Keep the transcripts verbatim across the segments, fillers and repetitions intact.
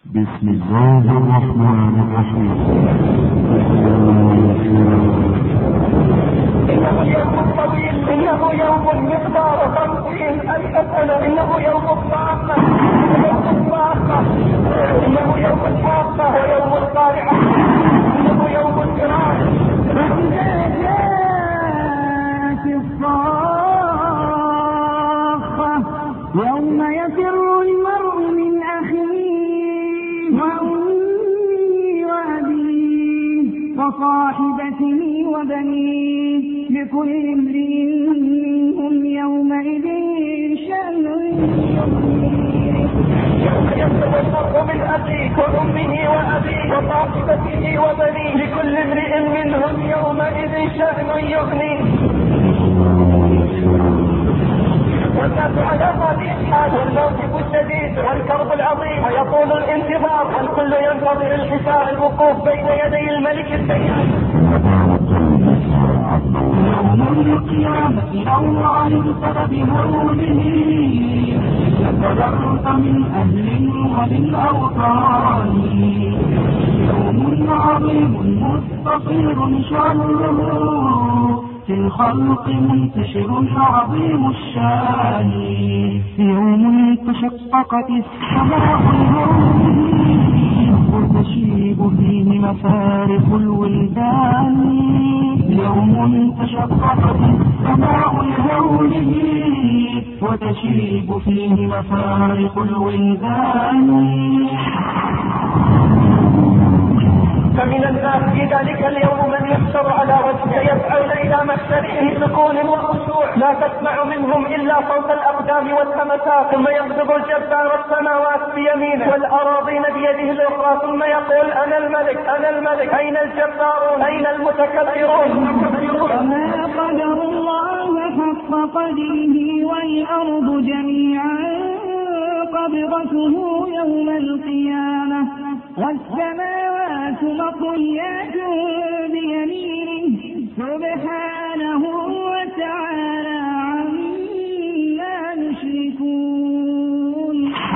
بسم الله الرحمن الرحيم. إنه يوم طويل، إنه يوم مقدار خمسين ألف سنة، إنه يوم الطاقة، يوم الطاقة، إنه يوم الحاقة ويوم القارعة، إنه يوم الفراق. فإذا جاءت الصاخة يوم يفر المرء من أخيه وأمه وأبيه وصاحبته وبنيه لكل امرئ منهم يومئذ شأن يغنيه. يوم يفر المرء من أخيه وأمه وأبيه وصاحبته وبنيه لكل امرئ منهم يومئذ شأن يغنيه. والناس على هذه الحال والموقف الشديد والكرب العظيم ويطول الانتظار والكل ينتظر الحساب الوقوف بين يدي الملك الديان. يوم القيامة الله بسبب هروله يتبرك من أهل ومن أوطان. يوم عظيم مستطير شره في الخلق منتشر عظيم الشان. يوم تشققت السماء بهوله وتشيب فيه مفارق الولدان. يوم تشققت السماء بهوله وتشيب فيه مفارق الولدان. فمن الناس في ذلك اليوم من يحشر على وجهه يسعون إلى محشره بسكون وخشوع، لا تسمع منهم إلا صوت الأقدام والهمسات، ثم يقبض الجبار السماوات بيمينه والأراضين بيده الأخرى، ثم يقول أنا الملك أنا الملك، أين الجبارون أين المتكبرون. وما قدر الله حق قدره والأرض جميعا قبضته يوم القيامة والسماوات مطويات بيمينه سبحانه وتعالى عما يشركون.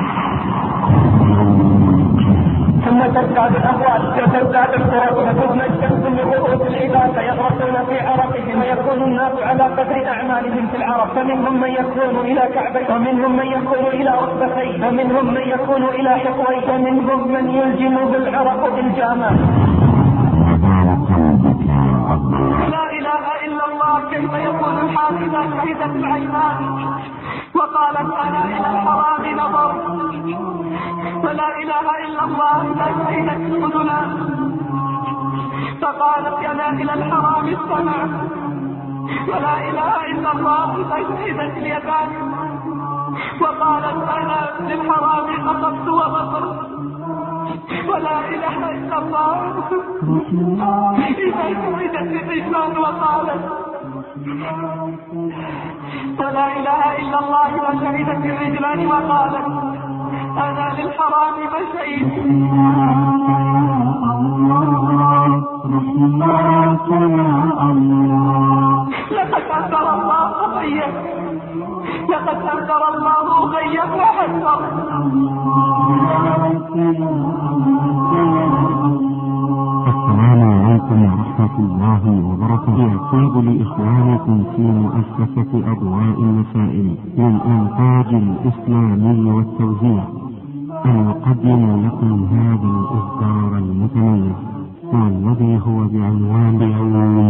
ثم تزداد الأهوال وتزداد الطرق وتدنى الشمس من رؤوس العباد فيغرقون في عرقهم ويكون الناس على قدر أعمالهم في العرق، فمنهم من يكون إلى كعبيه ومنهم من يكون إلى ركبتيه ومنهم من يكون إلى حقويه ومنهم من يلجم بالعرق بالجامع. لا إله إلا الله. كيف يكون الحال إذا شهدت العينان وقالت أنا إلى الحرام نظر؟ ولا إله إلا الله إذا شهدت الأذنان فقالت أنا إلى الحرام السمع؟ ولا إله إلا الله إذا شهدت اليدان وقالت أنا للحرام خطبت وبصرت؟ ولا إله إلا الله إذا شهدت الرجلان وقالت ولا إله إلا الله إذا شهدت الرجلان وقالت أنا للحرام مشيت. لقد أنكر الله غيك لقد أنكر الله غيك وحذر. السلام عليكم ورحمة الله وبركاته. يطيب لإخوانكم في مؤسسة أضواء المسائل للإنتاج الإسلامي والتوزيع أن يقدم لكم هذا الإصدار المتميز والذي هو بعنوان يوم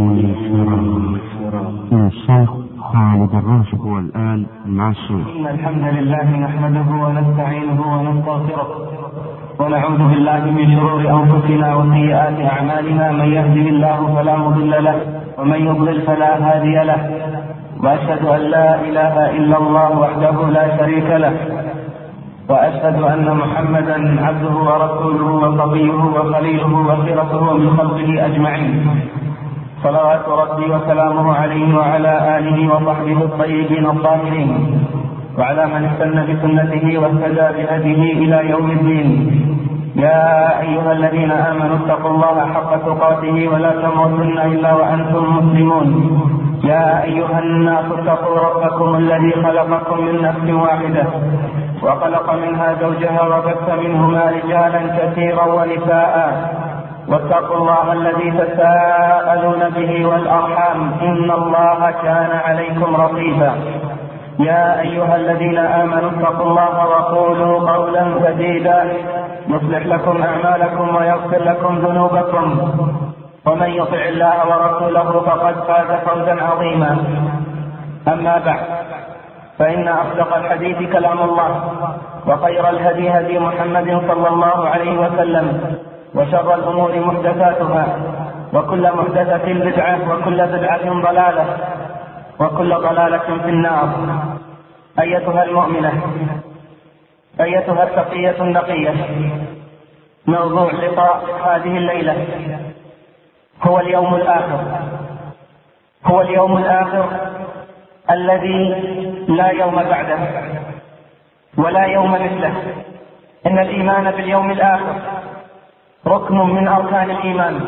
الفراق. الشيخ خالد الراشد هو الآن مع الشيخ. إن الحمد لله نحمده ونستعينه ونستغفره ونعوذ بالله من شرور أنفسنا وسيئات أعمالنا. من يهده الله فلا مضل له ومن يضلل فلا هادي له، وأشهد أن لا إله إلا الله وحده لا شريك له، وأشهد أن محمدا عبده ورسوله وصفيه وخليله وخيرته من خلقه أجمعين، صلوات ربي وسلامه عليه وعلى آله وصحبه الطيبين الطاهرين وعلى من استنى بسنته واهتدى بهديه إلى يوم الدين. يا أيها الذين آمنوا اتقوا الله حق تقاته ولا تموتن إلا وأنتم مسلمون. يا أيها الناس اتقوا ربكم الذي خلقكم من نفس واحدة وخلق منها زوجها وبث منهما رجالا كثيرا ونساء واتقوا الله الذي تساءلون به والأرحام إن الله كان عليكم رقيبا. يا أيها الذين آمنوا اتقوا الله وقولوا قولا سديدا يصلح لكم أعمالكم ويغفر لكم ذنوبكم ومن يطع الله ورسوله فقد فاز فوزا عظيما. أما بعد، فإن أصدق الحديث كلام الله، وخير الهدي هدي محمد صلى الله عليه وسلم، وشر الأمور محدثاتها، وكل محدثة بدعة، وكل بدعة ضلالة، وكل ضلالة في النار. أيتها المؤمنة، أيتها التقية النقية، موضوع لقاء هذه الليلة هو اليوم الآخر، هو اليوم الآخر الذي لا يوم بعده ولا يوم مثله. إن الإيمان باليوم الآخر ركن من أركان الإيمان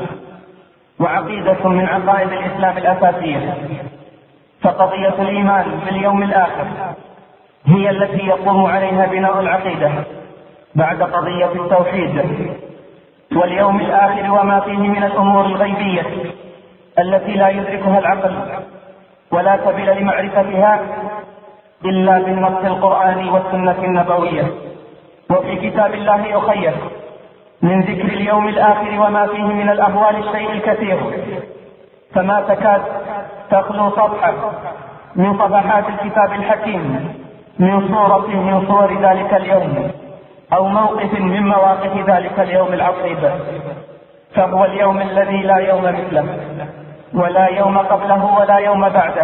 وعقيدة من عقائد الإسلام الأساسية. فقضية الإيمان باليوم الآخر هي التي يقوم عليها بناء العقيدة بعد قضية التوحيد واليوم الآخر وما فيه من الأمور الغيبية التي لا يدركها العقل ولا سبيل لمعرفتها إلا بالنص القرآني والسنة النبوية. وفي كتاب الله يخير من ذكر اليوم الآخر وما فيه من الأهوال الشيء الكثير، فما تكاد تخلو صفحة من صفحات الكتاب الحكيم من صورة من صور ذلك اليوم أو موقف من مواقف ذلك اليوم العصيب. فهو اليوم الذي لا يوم مثله ولا يوم قبله ولا يوم بعده،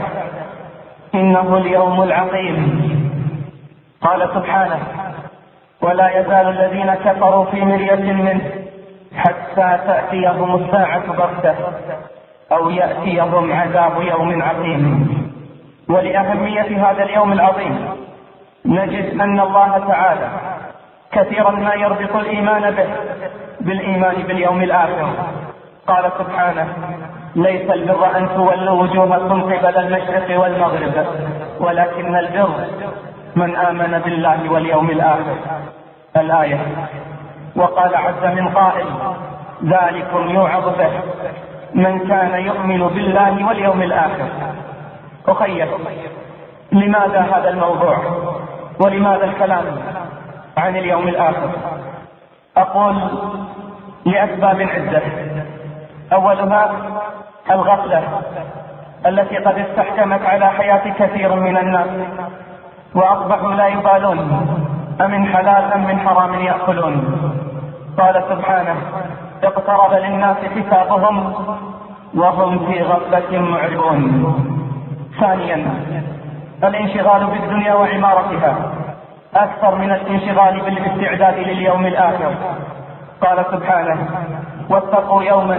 إنه اليوم العقيم. قال سبحانه: ولا يزال الذين كفروا في مرية منه حتى تأتيهم الساعة بغتة أو يأتيهم عذاب يوم عظيم. ولأهمية هذا اليوم العظيم نجد أن الله تعالى كثيرا ما يربط الإيمان به بالإيمان باليوم الآخر. قال سبحانه: ليس البر أن تولوا وجوهكم قبل المشرق والمغرب ولكن البر من آمن بالله واليوم الآخر. الآية. وقال عز من قائل: ذلكم يوعظ به من كان يؤمن بالله واليوم الآخر. أخير، لماذا هذا الموضوع ولماذا الكلام عن اليوم الآخر؟ أقول لأسباب عدة. أولها الغفلة التي قد استحكمت على حياة كثير من الناس وأصبحوا لا يبالون أمن حلال أم من حرام يأكلون. قال سبحانه: اقترب للناس حسابهم وهم في غفلة معرضون. ثانيا الانشغال بالدنيا وعمارتها أكثر من الانشغال بالاستعداد لليوم الآخر. قال سبحانه: واتقوا يوما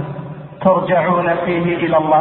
ترجعون فيه إلى الله.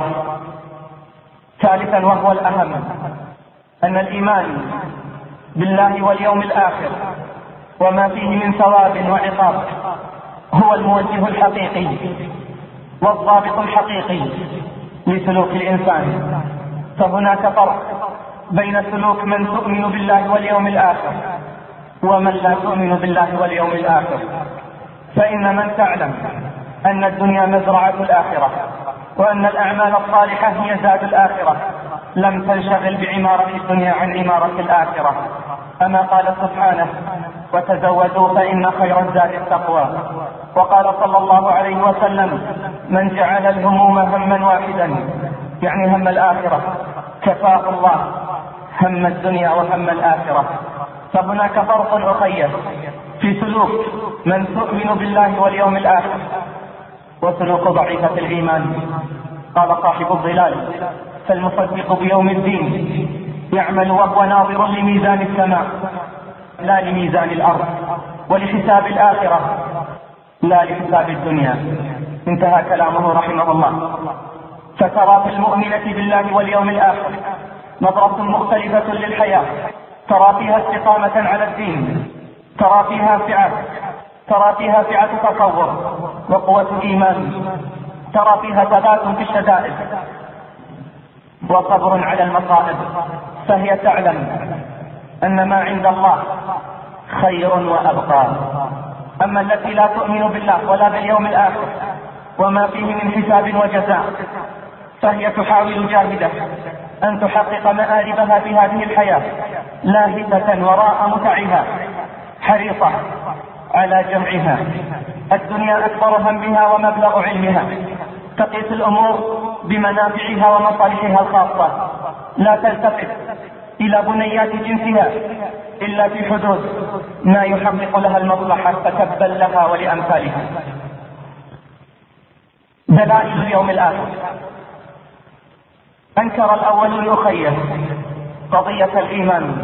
ثالثا وهو الأهم، أن الإيمان بالله واليوم الآخر وما فيه من ثواب وعقاب هو الموجه الحقيقي والضابط الحقيقي لسلوك الإنسان. فهناك فرق بين سلوك من تؤمن بالله واليوم الآخر ومن لا تؤمن بالله واليوم الآخر. فإن من تعلم أن الدنيا مزرعة الآخرة وأن الأعمال الصالحة هي زاد الآخرة لم تنشغل بعمارة الدنيا عن عمارة الآخرة. أما قال سبحانه: وتزودوا فإن خير الزاد التقوى. وقال صلى الله عليه وسلم: من جعل الهموم هما واحدا، يعني هم الآخرة، كفاه الله هم الدنيا وهم الآخرة. فهناك فرق أخير في سلوك من تؤمن بالله واليوم الآخر وسلوك ضعيفة الإيمان. قال صاحب الظلال: فالمصدق بيوم الدين يعمل وهو ناظر لميزان السماء لا لميزان الأرض، ولحساب الآخرة لا لحساب الدنيا. انتهى كلامه رحمه الله. فترى في المؤمنة بالله واليوم الآخر نظرة مختلفة للحياة، ترى فيها استقامة على الدين، ترى فيها سعة، ترى فيها سعة تصور وقوة إيمان، ترى فيها ثبات في الشدائد وصبر على المصائب. فهي تعلم أن ما عند الله خير وأبقى. أما التي لا تؤمن بالله ولا باليوم الآخر وما فيه من حساب وجزاء فهي تحاول جاهدة أن تحقق مآربها في هذه الحياة، لاهثة وراء متعها، حريصة على جمعها. الدنيا أكبر همها ومبلغ علمها، تقيس الأمور بمنافعها ومصالحها الخاصة، لا تلتفت إلى بنيات جنسها إلا في حدود ما يحقق لها المصلحة، فتبا لها ولأمثالها. دلائل اليوم الآخر: أنكر الأولون أخيه قضية الإيمان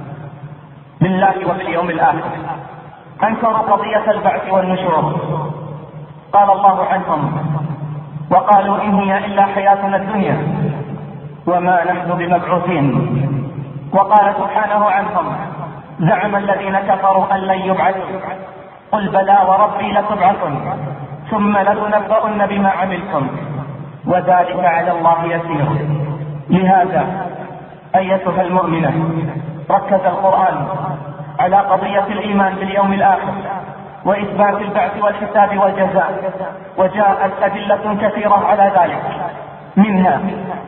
بالله وباليوم الآخر، أنكروا قضية البعث والنشور. قال الله عنهم: وقالوا إن هي إلا حياتنا الدنيا وما نحن بمبعوثين. وقال سبحانه عنهم: زعم الذين كفروا أن لن يبعثوا، قل بلى وربي لتبعثن ثم لتنبؤن بما عملتم وذلك على الله يسير. لهذا أيتها المؤمنة ركز القرآن على قضية الإيمان باليوم الآخر وإثبات البعث والحساب والجزاء، وجاءت أدلة كثيرة على ذلك، منها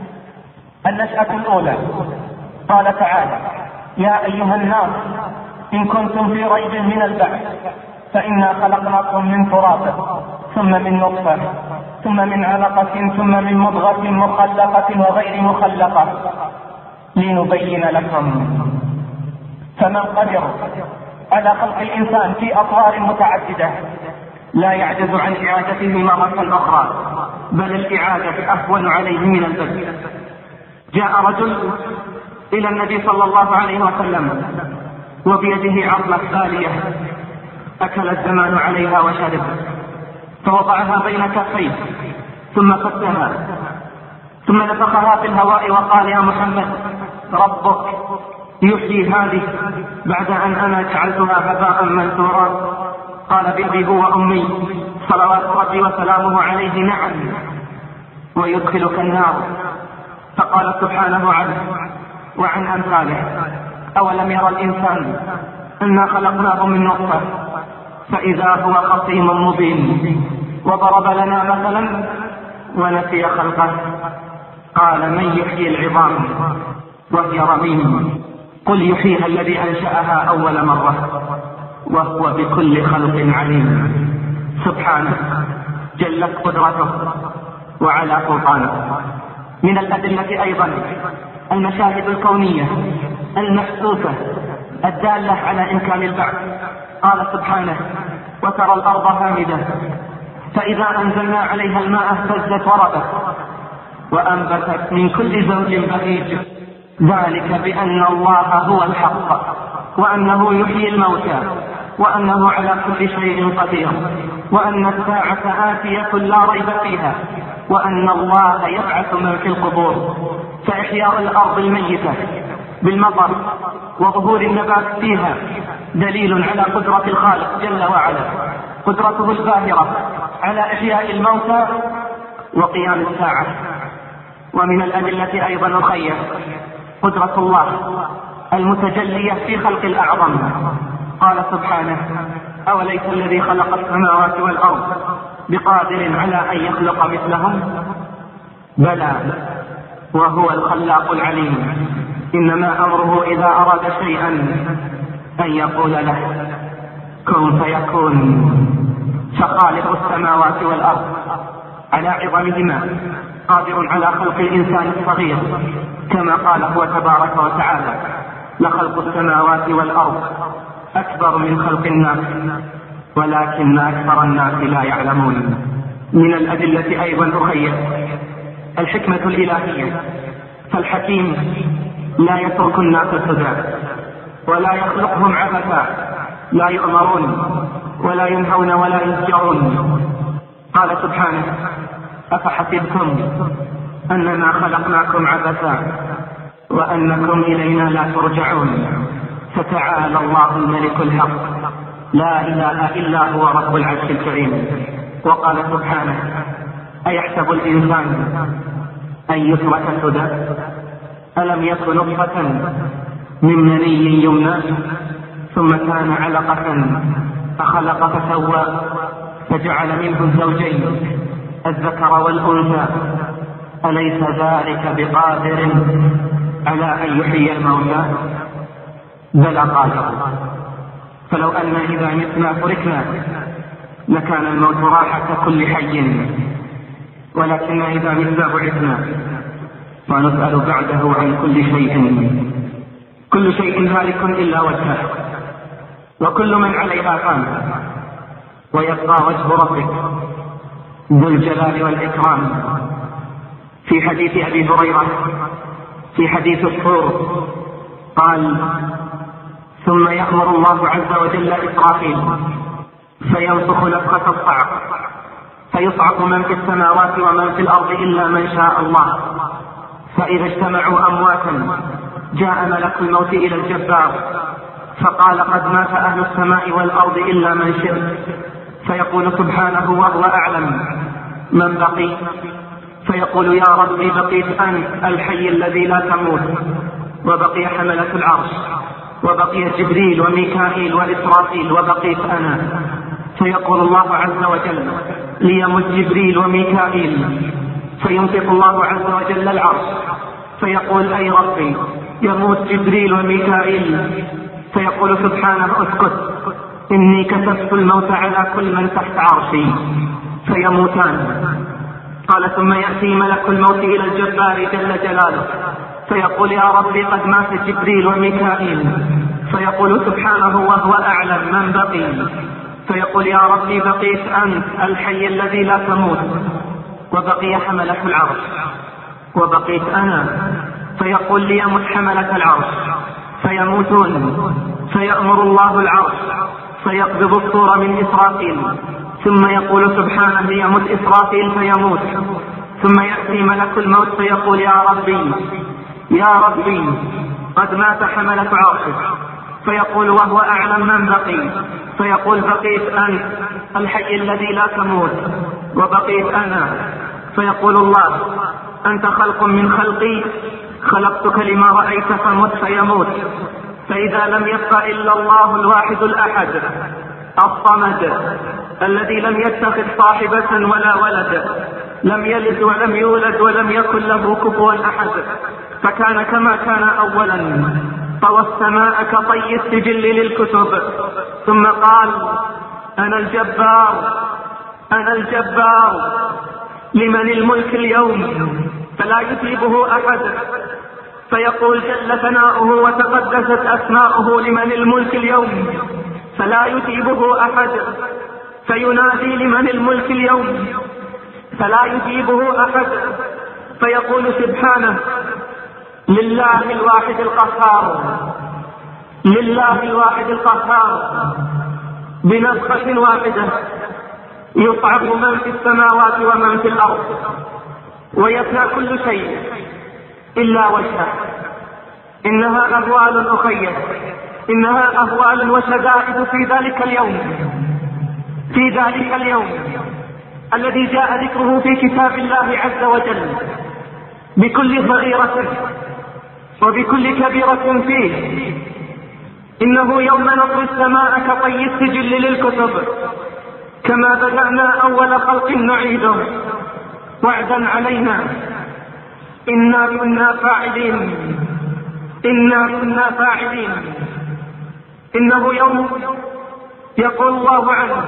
النشأة الأولى. قال تعالى: يا أيها الناس إن كنتم في ريب من البعث فإنا خلقناكم من تراب ثم من نطفة ثم من علقة ثم من مضغة مخلقة وغير مخلقة لنبين لكم. فمن قدر على خلق الإنسان في أطوار متعددة لا يعجز عن إعادته مرة أخرى، بل الإعادة أهون عليه من البدء. جاء رجل إلى النبي صلى الله عليه وسلم وبيده عظمة غالية أكل الزمان عليها وشرب، فوضعها بين كفيه ثم فتها ثم نفخها في الهواء وقال: يا محمد ربك يحيي هذه بعد أن أنا جعلتها هباء منثورا؟ قال: بأبي هو أمي صلوات ربي وسلامه عليه: نعم، ويدخلك النار. فقال سبحانه عنه وعن أمثاله: أولم يرى الإنسان أنا خلقناه من نطفة فإذا هو خصيم مبين، وضرب لنا مثلا ونسي خلقه. قال: من يحيي العظام وهي رميم؟ قل يحييها الذي أنشأها أول مرة وهو بكل خلق عليم. سبحانه جلت قدرته وعلى سلطانه. من الأدلة أيضا المشاهد الكونية المحسوسة الدالة على إمكان البعث. قال سبحانه: وترى الأرض هامدة فإذا أنزلنا عليها الماء اهتزت وربت وأنبتت من كل زوج بهيج، ذلك بأن الله هو الحق وأنه يحيي الموتى وأنه على كل شيء قدير وأن الساعة آتية لا ريب فيها وأن الله يبعث من في القبور. فإحياء الأرض الميتة بالمطر وظهور النبات فيها دليل على قدرة الخالق جل وعلا، قدرته الباهرة على إحياء الموتى وقيام الساعة. ومن الأدلة أيضا الخير قدرة الله المتجلية في خلق الأعظم. قال سبحانه: أوليس الذي خلق السماوات والأرض بقادر على أن يخلق مثلهم؟ بلى وهو الخلاق العليم. إنما أمره إذا أراد شيئا أن يقول له كن فيكون. فخالق السماوات والأرض على عظمهما قادر على خلق الإنسان الصغير، كما قال هو تبارك وتعالى: لخلق السماوات والأرض أكبر من خلق الناس ولكن أكثر الناس لا يعلمون. من الأدلة أيضا أخير الحكمة الإلهية، فالحكيم لا يترك الناس سدى ولا يخلقهم عبثا، لا يؤمرون ولا ينهون ولا يزجرون. قال سبحانه: أفحسبتم أننا خلقناكم عبثا وأنكم إلينا لا ترجعون. فتعالى الله الملك الحق لا إله إلا هو رب العرش الكريم. وقال سبحانه: أيحسب الإنسان أن يترك سدى ألم يكن نطفة من مني يمنى ثم كان علقة فخلق فسوى فجعل منه الزوجين الذكر والأنثى أليس ذلك بقادر على أن يحيي الموتى؟ بلى قادر. فلو أن إذا متنا تركنا لكان الموت راحة كل حي، ولكن إذا متنا بعثنا ونسأل بعده عن كل شيء. كل شيء هالك إلا وجهه وكل من عليها فان، ويبقى وجه ربك ذو الجلال والإكرام. في حديث أبي هريرة في حديث الطور قال: ثم يأمر الله عز وجل إسرافيل فينفخ نفخة الصعق فيصعق من في السماوات ومن في الأرض إلا من شاء الله، فإذا اجتمعوا أمواتا جاء ملك الموت إلى الجبار فقال: قد مات أهل السماء والأرض إلا من شئت، فيقول سبحانه وهو أعلم من بقي، فيقول: يا ربي بقيت أنت الحي الذي لا تموت، وبقي حملة العرش، وبقي جبريل وميكائيل وإسرافيل، وبقيت أنا. فيقول الله عز وجل: ليمت جبريل وميكائيل، فينطق الله عز وجل العرش فيقول: أي ربي يموت جبريل وميكائيل، فيقول سبحانه: اسكت، إني كتبت الموت على كل من تحت عرشي، فيموتان. قال: ثم يأتي ملك الموت إلى الجبار جل جلاله فيقول: يا ربي قد مات جبريل وميكائيل، فيقول سبحانه وهو أعلم من بقي، فيقول: يا ربي بقيت أنت الحي الذي لا تموت، وبقي حملة العرش، وبقيت أنا. فيقول: ليمت حملة العرش، فيموتون، فيأمر الله العرش فيقبض الصور من إسرافيل، ثم يقول سبحانه: ليمت إسرافيل، فيموت. ثم يأتي ملك الموت فيقول: يا ربي يا ربي قد مات حملة عرشك، فيقول وهو أعلم من بقي، فيقول: بقيت أنت الحي الذي لا تموت، وبقيت أنا. فيقول الله: أنت خلق من خلقي، خلقتك لما رأيت فمت، فيموت. فإذا لم يبق إلا الله الواحد الأحد الصمد الذي لم يتخذ صاحبة ولا ولد، لم يلد ولم يولد ولم يكن له كفوا أحد، فكان كما كان أولا، طوى السماء كطي السجل للكتب، ثم قال: أنا الجبار أنا الجبار لمن الملك اليوم، فلا يجيبه أحد. فيقول جل ثناؤه وتقدست أسماؤه: لمن الملك اليوم، فلا يجيبه أحد. فينادي: لمن الملك اليوم، فلا يجيبه أحد. فيقول سبحانه: لله الواحد القهار، لله الواحد القهار. بنفخة واحدة يصعق من في السماوات ومن في الأرض، ويفنى كل شيء إلا وجهه. إنها أهوال أخية، إنها أهوال وشدائد في ذلك اليوم، في ذلك اليوم الذي جاء ذكره في كتاب الله عز وجل بكل صغيرة وبكل كبيرة فيه. إنه يوم نطوي السماء كطي السجل للكتب، كما بدأنا أول خلق نعيده، وعدا علينا، إنا كنا فاعلين إنا كنا فاعلين. إنه يوم يقول الله عنه: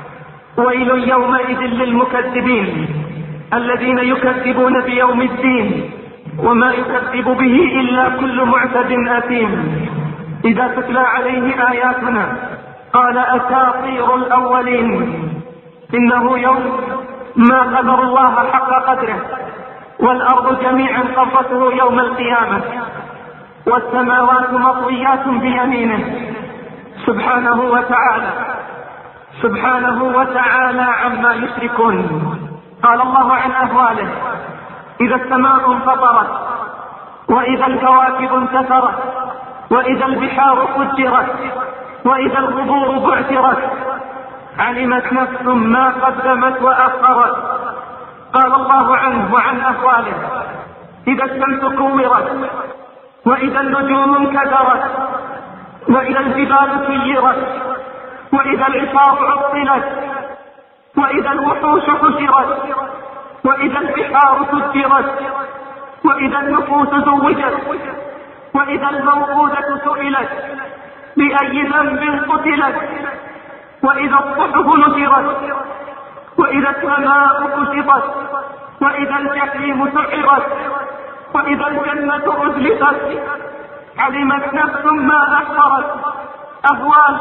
ويل يومئذ للمكذبين الذين يكذبون بيوم الدين، وما يكذب به إلا كل معتد أثيم. إذا تتلى عليه آياتنا قال: أساطير الأولين. إنه يوم ما قدر الله حق قدره، والأرض جميعا قبضته يوم القيامة، والسماوات مطويات بيمينه سبحانه وتعالى سبحانه وتعالى عما يشركون. قال الله عن أهواله: إذا السماء انفطرت، وإذا الكواكب انتثرت، وإذا البحار فجرت، وإذا القبور بعثرت، علمت نفس ما قدمت وأخرت. قال الله عنه وعن أهواله: إذا الشمس كورت، وإذا النجوم انكدرت، وإذا الجبال سيرت، وإذا العصار عطلت، وإذا الوحوش حشرت، وإذا البحار سجرت، وإذا النفوس زوجت، وإذا الموءودة سئلت بأي ذنب قتلت، وإذا الصحف نشرت، وإذا السماء كشطت، وإذا الجحيم سعرت، وإذا الجنة أزلفت، علمت نفس ما أحضرت، أهوال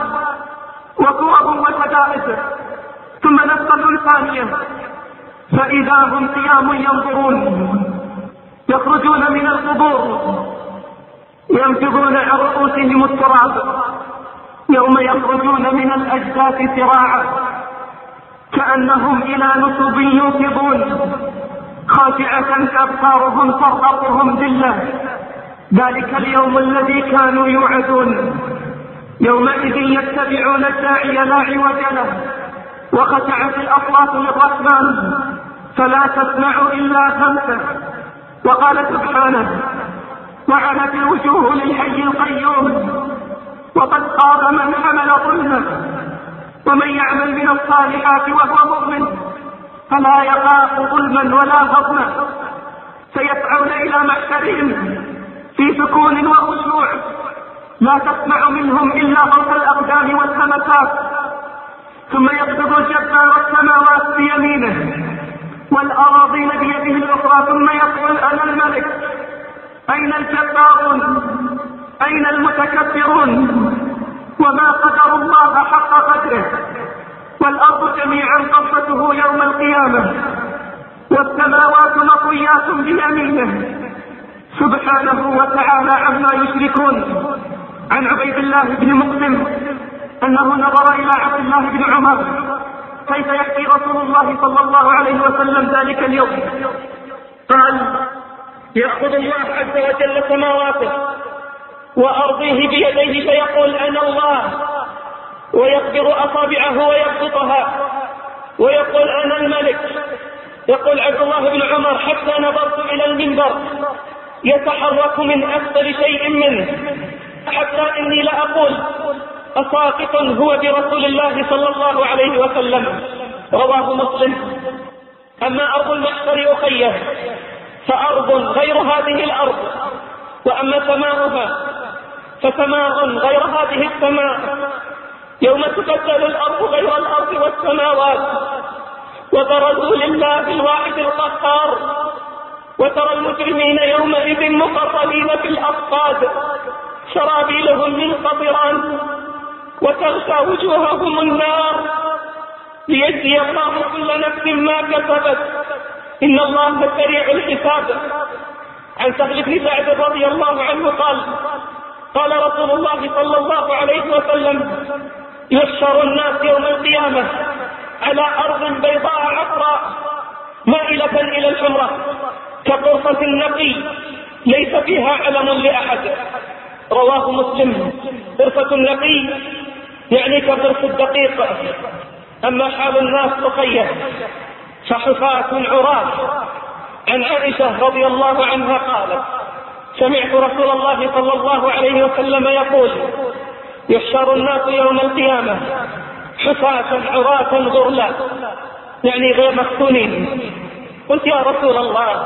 وكرب وشدائد. ثم نفخة ثانية فإذا هم قيام ينظرون، يخرجون من القبور ينفضون عن رؤوسهم التراب، يوم يخرجون من الأجداث سراعا كأنهم إلى نصب يوقظون، خاشعة أبصارهم ترهقهم ذلة، ذلك اليوم الذي كانوا يوعدون. يومئذ يتبعون الداعي لا عوج له، وخشعت الأصوات للرحمن فلا تسمع إلا همسه. وقال سبحانه: وعنت الوجوه للحي القيوم وقد خاب من حمل ظلمه، ومن يعمل من الصالحات وهو مؤمن فلا يخاف ظلما ولا هضما. سيسعون إلى محشرهم في سكون وخشوع، لا تسمع منهم إلا صوت الأقدام والهمسات. ثم يقبض الجبار السماوات بيمينه والأراضين بيده الأخرى، ثم يقول: أنا الملك. أين الجبارون؟ أين المتكبرون؟ وما قدر الله حق قدره. والأرض جميعا قبضته يوم القيامة، والسماوات مطويات بيمينه سبحانه وتعالى عما يشركون. عن عبيد الله بن مقسم أنه نظر إلى عبد الله بن عمر كيف يحكي رسول الله صلى الله عليه وسلم ذلك اليوم، قال: يأخذ الله عز وجل سماواته وأرضيه بيديه فيقول: أنا الله، ويقبض أصابعه ويبسطها ويقول: أنا الملك. يقول عبد الله بن عمر: حتى نظرت إلى المنبر يتحرك من أسفل شيء منه، حتى إني لأقول: أساقط هو برسول الله صلى الله عليه وسلم. رواه مسلم. أما أرض المحشر أخيه فأرض غير هذه الأرض، وأما سماؤها فسماء غير هذه السماء. يوم تبدل الأرض غير الأرض والسماوات، وبرزوا لله الواحد القهار، وترى المجرمين يومئذ مقرنين في الأصفاد سرابيلهم من قطران وتغشى وجوههم النار ليجزي الله كل نفس ما كسبت، إن الله سريع الحساب. عن سهل بن سعد رضي الله عنه قال: قال رسول الله صلى الله عليه وسلم: يحشر الناس يوم القيامة على أرض بيضاء عفراء مائلة إلى الحمرة كقرصة النقي ليس فيها علم لأحد. رواه مسلم. قرصة النقي يعني كقرص الدقيق. أما حال الناس تخيل فحفاة عراة. عن عائشة رضي الله عنها قالت: سمعت رسول الله صلى الله عليه وسلم يقول: يحشر الناس يوم القيامة حفاة عراة غرلا، يعني غير مختونين. قلت: يا رسول الله،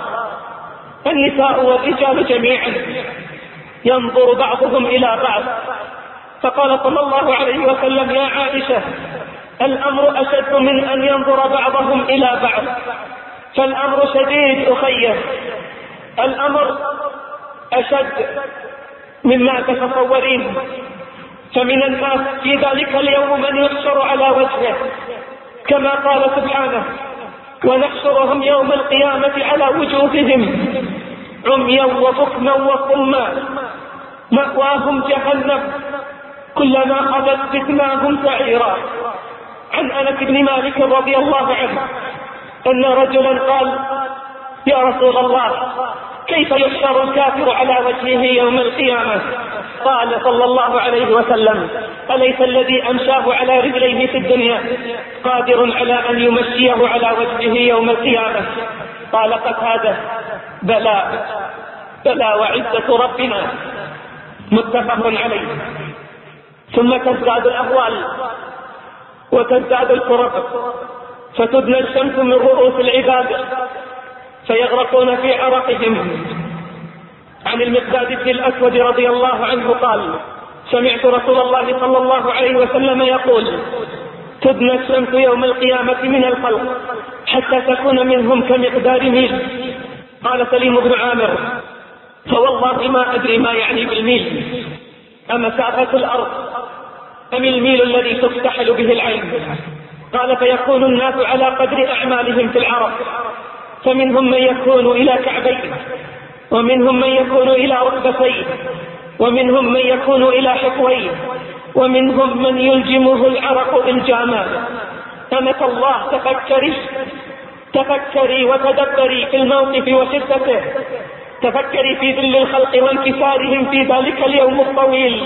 النساء والرجال جميعا ينظر بعضهم إلى بعض. فقال صلى الله عليه وسلم: يا عائشة، الأمر أشد من أن ينظر بعضهم إلى بعض، فالأمر شديد أخيه، الأمر أشد مما تتصورين. فمن الناس في ذلك اليوم من يحشر على وجهه، كما قال سبحانه: ونحشرهم يوم القيامة على وجوههم عميا وبكما وصما مأواهم جهنم كلما خبت زدناهم سعيرا. عن أنس بن مالك رضي الله عنه أن رجلا قال: يا رسول الله، كيف يحشر الكافر على وجهه يوم القيامة؟ قال صلى الله عليه وسلم: أليس الذي أمشاه على رجليه في الدنيا قادر على أن يمشيه على وجهه يوم القيامة؟ قال قتادة: بلى بلى وعزة ربنا متفق عليه. ثم تزداد الأهوال وتزداد الكرب، فتدنى الشمس من رؤوس العباد فيغرقون في عرقهم. عن المقداد بن الأسود رضي الله عنه قال: سمعت رسول الله صلى الله عليه وسلم يقول: تدنى الشمس يوم القيامة من الخلق حتى تكون منهم كمقدار ميل. قال سليم بن عامر: فوالله ما أدري ما يعني بالميل، أمسافة الأرض أم الميل الذي تفتحل به العين؟ قال: فيكون الناس على قدر أعمالهم في العرب، فمنهم من يكون إلى كعبيه، ومنهم من يكون إلى ركبتيه، ومنهم من يكون إلى حقويه، ومنهم من يلجمه العرق إلجاما. أمة الله، تفكري تفكري وتدبري في الموقف وشدته، تفكري في ذل الخلق وانكسارهم في ذلك اليوم الطويل.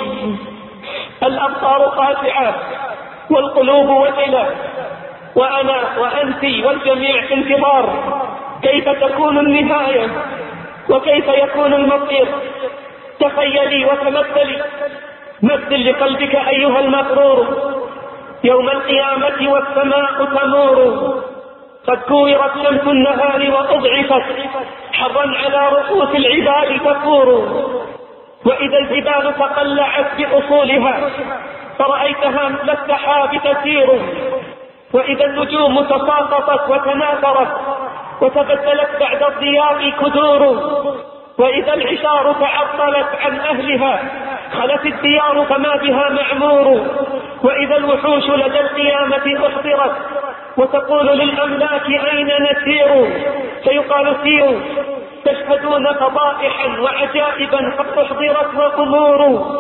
الأبصار خاشعة والقلوب وجلة، وأنا وأنت والجميع في انتظار كيف تكون النهاية وكيف يكون المصير. تخيلي وتمثلي، مثل لقلبك أيها المغرور يوم القيامة والسماء تمور، قد كورت شمس النهار وأضعفت حظا على رؤوس العباد تفور، وإذا الجبال تقلعت بأصولها فرأيتها مثل السحاب تسير، وإذا النجوم تساقطت وتناثرت وتبدلت بعد الضياء كدور، وإذا العشار تعطلت عن أهلها خلت الديار فما بها معمور، وإذا الوحوش لدى القيامة أحضرت وتقول للأملاك أين نسير؟ فيقال سيروا، تشهدون فضائحا وعجائبا قد أحضرت وأمور.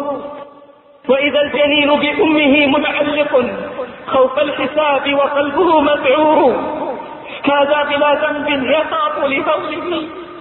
وإذا الجنين بأمه متعلق خوف الحساب وقلبه مذعور، هذا بلا ذنب يخاف لبوله،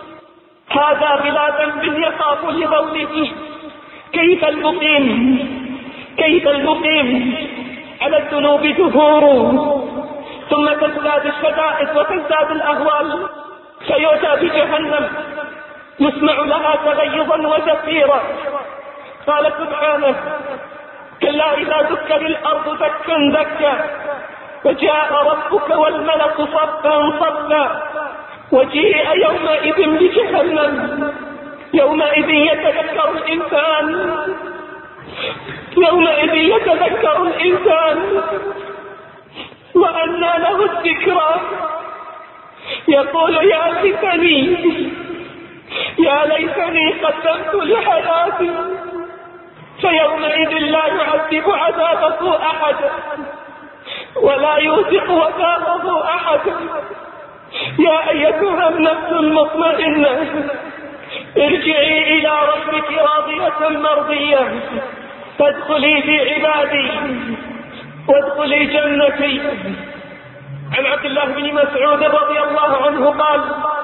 هذا بلا ذنب يخاف لبوله. كيف المقيم كيف المقيم على الذنوب جهور. ثم تزداد الشدائد وتزداد الأهوال، فيؤتى بجهنم يسمع لها تغيظا وزفيرا. قال سبحانه: كلا إذا دكت الأرض دكا دكا وجاء ربك والملك صفا صفا وجيء يومئذ بجهنم. يومئذ يتذكر الإنسان يومئذ يتذكر الإنسان وأنى له الذكرى، يقول: يا ليتني يا ليتني قدمت لحياتي. فيومئذ لا يعذب عذابه أحد ولا يوثق وثاقه أحد. يا أيتها النفس المطمئنة، ارجعي إلى ربك راضية مرضية، فادخلي في عبادي وادخلي جنتي. عن عبد الله بن مسعود رضي الله عنه قال: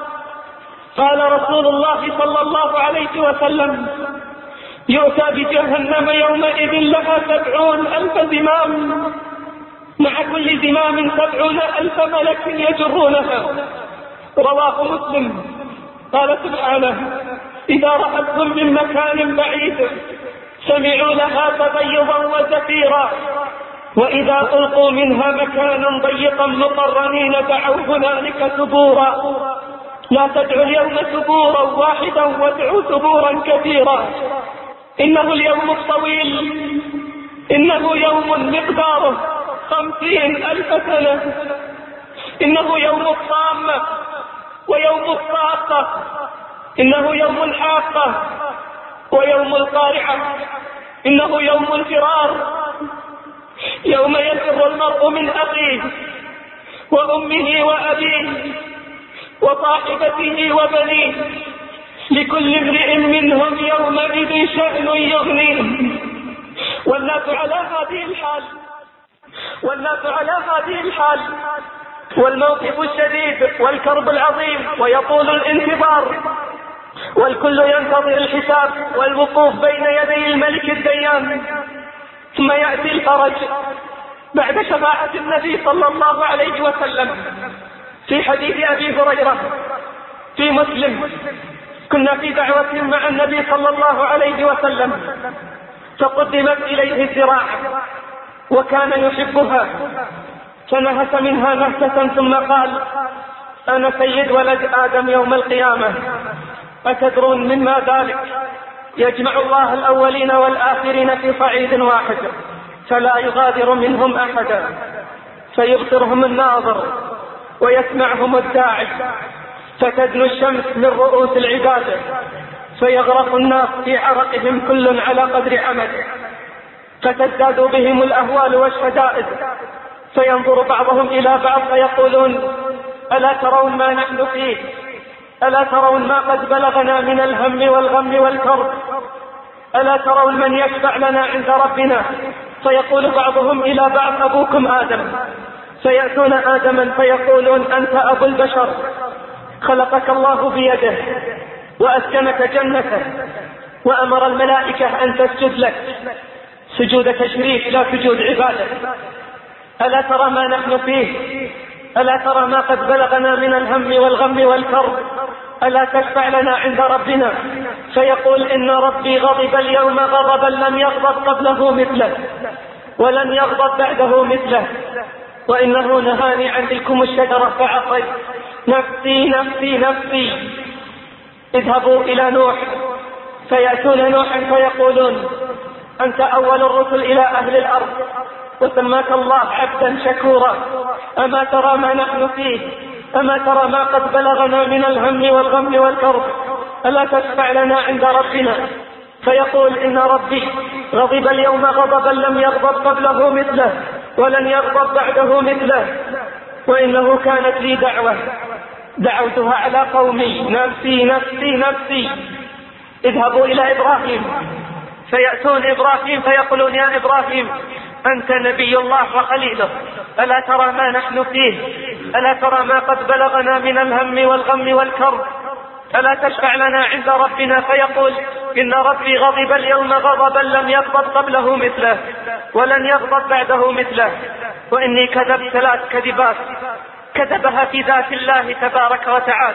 قال رسول الله صلى الله عليه وسلم: يؤتى بجهنم يومئذ لها سبعون ألف زمام، مع كل زمام سبعون ألف ملك يجرونها. رواه مسلم. قال سبحانه: إذا رأتهم من مكان بعيد سمعوا لها تغيظا وزفيرا، وإذا ألقوا منها مكانا ضيقا مقرنين دعوا هنالك ثبورا. لا تدعوا اليوم ثبورا واحدا وادعوا ثبورا كثيرا. إنه اليوم الطويل، إنه يوم مقداره خمسين ألف سنة. إنه يوم الطامة ويوم الصاقة. إنه يوم الحاقة ويوم القارعة. إنه يوم الفرار، يوم يفر المرء من أخيه وأمه وأبيه وصاحبته وبنيه، لكل امرئ منهم يومئذ شأن يغنيه. والناس على هذه الحال والناس على هذه الحال والموقف الشديد والكرب العظيم، ويطول الانتظار، والكل ينتظر الحساب والوقوف بين يدي الملك الديان. ثم يأتي الفرج بعد شفاعة النبي صلى الله عليه وسلم في حديث أبي هريرة في مسلم. كنا في دعوة مع النبي صلى الله عليه وسلم فقدمت إليه الذراع وكان يحبها فنهس منها نهسة ثم قال: أنا سيد ولد آدم يوم القيامة، أتدرون مما ذلك؟ يجمع الله الأولين والآخرين في صعيد واحد فلا يغادر منهم أحدا، فيبصرهم الناظر ويسمعهم الداعي، فتدنو الشمس من رؤوس العباد فيغرق الناس في عرقهم كل على قدر عمله، فتزداد بهم الأهوال والشدائد، فينظر بعضهم إلى بعض فيقولون: ألا ترون ما نحن فيه؟ ألا ترون ما قد بلغنا من الهم والغم والكرب؟ ألا ترون من يشفع لنا عند ربنا؟ فيقول بعضهم إلى بعض: أبوكم آدم. فيأتون آدما فيقولون: أنت أبو البشر، خلقك الله بيده وأسكنك جنته وأمر الملائكة أن تسجد لك سجود تشريف لا سجود عبادة. ألا ترى ما نحن فيه؟ ألا ترى ما قد بلغنا من الهم والغم والكرب؟ ألا تشفع لنا عند ربنا؟ فيقول: إن ربي غضب اليوم غضبا لم يغضب قبله مثله ولن يغضب بعده مثله، وإنه نهاني عن تلكم الشجرة فعصيت، نفسي نفسي نفسي. اذهبوا إلى نوح فيأتون نوحا فيقولون: أنت أول الرسل إلى أهل الأرض وسماك الله عبدا شكورا، أما ترى ما نحن فيه؟ أما ترى ما قد بلغنا من الهم والغم والكرب؟ ألا تشفع لنا عند ربنا؟ فيقول: إن ربي غضب اليوم غضبا لم يغضب قبله مثله ولن يغضب بعده مثله، وإنه كانت لي دعوة دعوتها على قومي، نفسي نفسي نفسي. اذهبوا إلى إبراهيم فيأتون إبراهيم فيقولون: يا إبراهيم أنت نبي الله وخليله، ألا ترى ما نحن فيه؟ ألا ترى ما قد بلغنا من الهم والغم والكرب؟ ألا تشفع لنا عند ربنا؟ فيقول: إن ربي غضب اليوم غضبا لم يغضب قبله مثله ولن يغضب بعده مثله، وإني كذبت ثلاث كذبات كذبها في ذات الله تبارك وتعالى.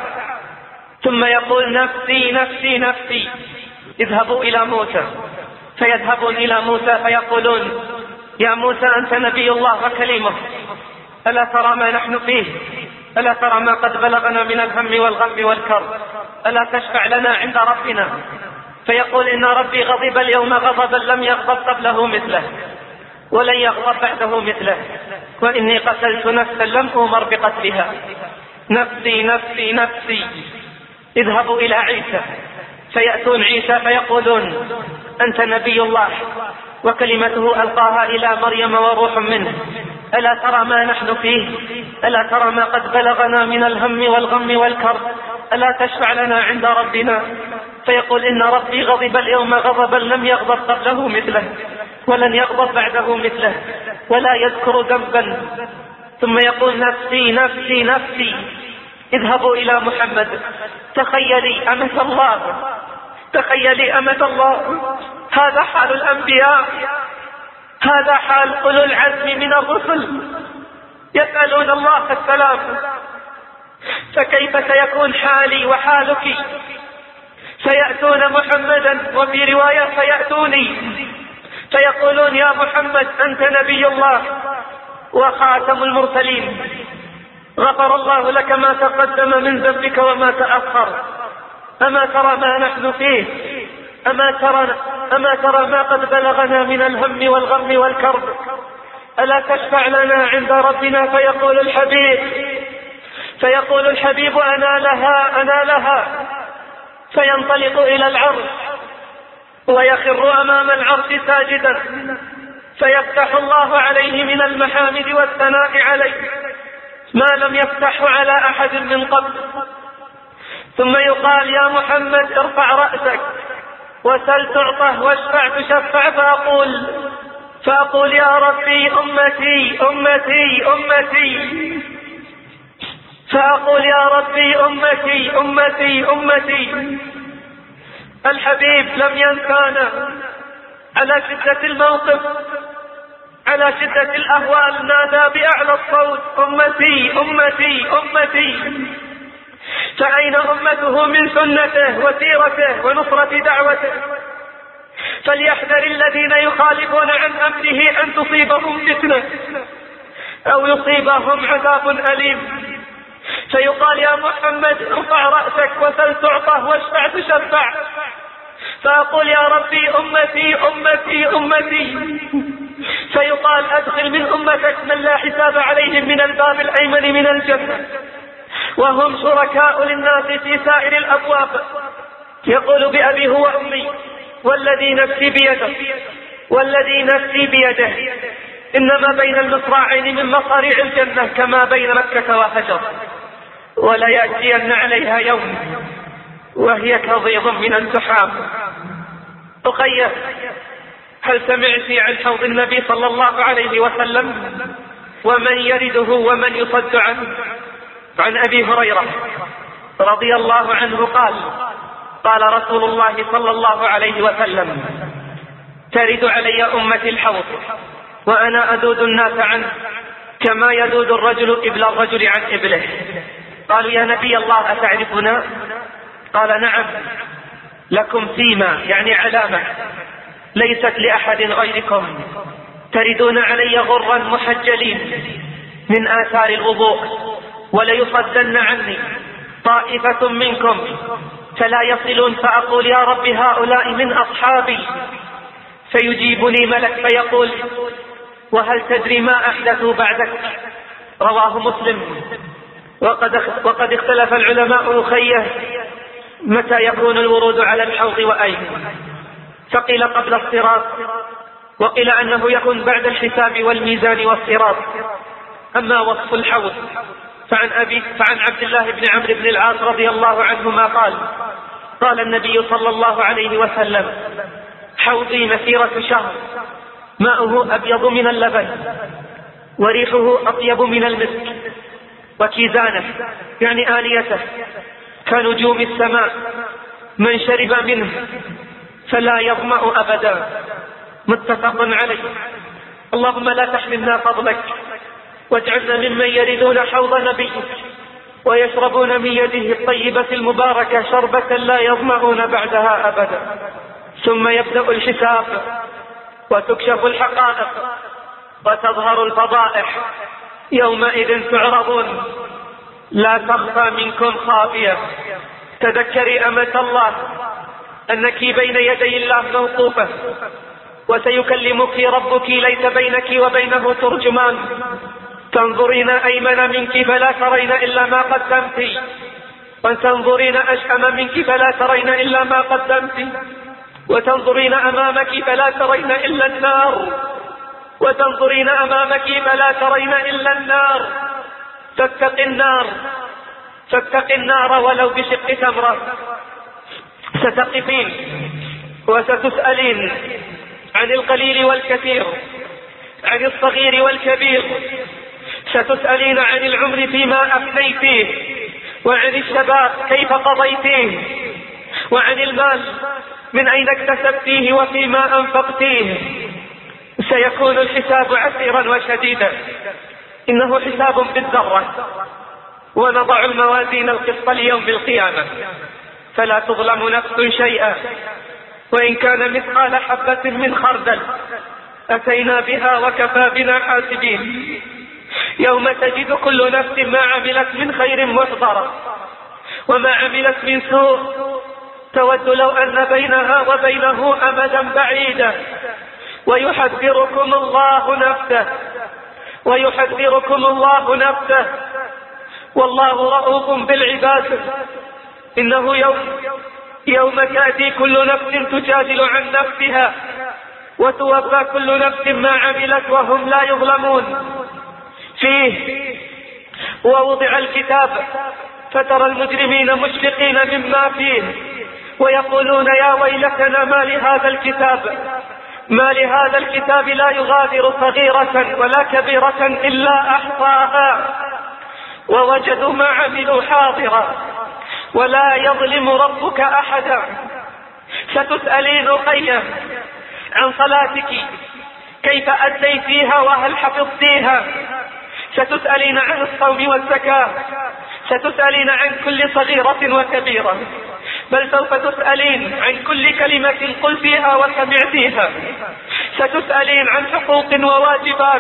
ثم يقول: نفسي نفسي نفسي. اذهبوا إلى موسى فيذهبون إلى موسى فيقولون: يا موسى أنت نبي الله وكليمه، ألا ترى ما نحن فيه؟ ألا ترى ما قد بلغنا من الهم والغم والكرب؟ ألا تشفع لنا عند ربنا؟ فيقول: إن ربي غضب اليوم غضبا لم يغضب قبله مثله ولن يغضب بعده مثله، وإني قتلت نفسا لم أمر بقتلها، نفسي نفسي نفسي. اذهبوا إلى عيسى فيأتون عيسى فيقولون: أنت نبي الله وكلمته ألقاها إلى مريم وروح منه، ألا ترى ما نحن فيه؟ ألا ترى ما قد بلغنا من الهم والغم والكرب؟ ألا تشفع لنا عند ربنا؟ فيقول: إن ربي غضب اليوم غضبا لم يغضب قبله مثله ولن يغضب بعده مثله ولا يذكر ذنبا. ثم يقول: نفسي نفسي نفسي. اذهبوا إلى محمد، تخيلي أمة الله، تخيلي أمة الله. هذا حال الأنبياء، هذا حال أولو العزم من الرسل، يسألون الله السلام. فكيف سيكون حالي وحالك؟ سيأتون محمدا، وفي رواية سيأتوني فيقولون: يا محمد أنت نبي الله وخاتم المرسلين، غفر الله لك ما تقدم من ذنبك وما تأخر، أما ترى ما نحن فيه؟ أما ترى, أما ترى ما قد بلغنا من الهم والغم والكرب؟ ألا تشفع لنا عند ربنا؟ فيقول الحبيب فيقول الحبيب: أنا لها أنا لها. فينطلق إلى العرش ويخر أمام العرش ساجدا، فيفتح الله عليه من المحامد والثناء عليه ما لم يفتحه على أحد من قبل. ثم يقال: يا محمد ارفع رأسك وسل تعطه واشفع تشفع. فأقول فأقول يا ربي أمتي أمتي أمتي فأقول يا ربي أمتي أمتي أمتي. الحبيب لم ينسانا على شدة الموقف، على شدة الأهوال، نادى بأعلى الصوت: أمتي أمتي أمتي. فأين أمته من سنته وسيرته ونصرة دعوته؟ فليحذر الذين يخالفون عن أمره أن تصيبهم فتنة أو يصيبهم عذاب أليم، فيقال يا محمد ارفع رأسك وسل تعطى واشفع تشفع، فأقول يا ربي أمتي أمتي أمتي، فيقال أدخل من أمتك من لا حساب عليهم من الباب الأيمن من الجنة، وهم شركاء للناس في سائر الأبواب. يقول بأبي هو أمي والذي نفسي بيده والذي نفسي بيده إنما بين المصراعين من مصاريع الجنة كما بين مكة وحجر، ولا يأتين عليها يوم وهي كضيض من الزحام. أخي، هل سمعت عن حوض النبي صلى الله عليه وسلم ومن يرده ومن يصد عنه؟ عن أبي هريرة رضي الله عنه قال قال رسول الله صلى الله عليه وسلم: ترد علي أمتي الحوض وأنا أدود الناس عنه كما يدود الرجل إبل الرجل عن إبله. قالوا يا نبي الله أتعرفنا؟ قال نعم، لكم سيما يعني علامة ليست لأحد غيركم، تردون علي غرا محجلين من آثار الوضوء، وليصدن عني طائفة منكم فلا يصلون، فأقول يا رب هؤلاء من أصحابي، فيجيبني ملك فيقول: وهل تدري ما أحدثوا بعدك؟ رواه مسلم. وقد وقد اختلف العلماء أخيه متى يكون الورود على الحوض وأين، فقيل قبل الصراط، وقيل أنه يكون بعد الحساب والميزان والصراط. أما وصف الحوض فعن أبي فعن عبد الله بن عمرو بن العاص رضي الله عنهما قال: قال النبي صلى الله عليه وسلم: حوضي مسيرة شهر، ماؤه أبيض من اللبن وريحه أطيب من المسك، وكيزانه يعني آنيته كنجوم السماء، من شرب منه فلا يظمأ أبدا. متفق عليه. اللهم لا تحرمنا فضلك، واجعلنا ممن يردون حوض نبيك ويشربون من يده الطيبة المباركة شربة لا يظمأون بعدها أبدا. ثم يبدأ الحساب وتكشف الحقائق وتظهر الفضائح. يومئذ تعرضون لا تخفى منكم خافية. تذكري أمة الله أنك بين يدي الله موقوفة، وسيكلمك ربك ليس بينك وبينه ترجمان. تنظرين أيمن منك فلا ترين إلا ما قدمت، وتنظرين أشأم منك فلا ترين إلا ما قدمت، وتنظرين أمامك فلا ترين إلا النار، وتنظرين أمامك فلا ترين إلا النار. فاتق النار فاتق النار ولو بشق تمرة. ستقفين وستسألين عن القليل والكثير، عن الصغير والكبير. ستسألين عن العمر فيما أفنيتيه، وعن الشباب كيف قضيتيه، وعن المال من أين اكتسبتيه وفيما أنفقتيه. سيكون الحساب عسيرا وشديدا، إنه حساب بالذرة. ونضع الموازين القسط ليوم القيامة فلا تظلم نفس شيئا، وإن كان مثقال حبة من خردل أتينا بها وكفى بنا حاسبين. يوم تجد كل نفس ما عملت من خير محضرا، وما عملت من سوء تود لو أن بينها وبينه أمدا بعيدا. ويحذركم الله نفسه ويحذركم الله نفسه والله رؤوف بالعباد. إنه يوم يوم تأتي كل نفس تجادل عن نفسها وتوفى كل نفس ما عملت وهم لا يظلمون. فيه ووضع الكتاب فترى المجرمين مشفقين مما فيه ويقولون يا ويلتنا ما لهذا الكتاب ما لهذا الكتاب لا يغادر صغيرة ولا كبيرة إلا أحصاها ووجدوا ما عملوا حاضرا ولا يظلم ربك أحدا. ستسألين أخيا عن صلاتك كيف أديتيها وهل حفظتيها. ستسألين عن الصوم والزكاة ستسألين عن كل صغيرة وكبيرة، بل سوف تسألين عن كل كلمة قلتيها وسمعتيها. ستسألين عن حقوق وواجبات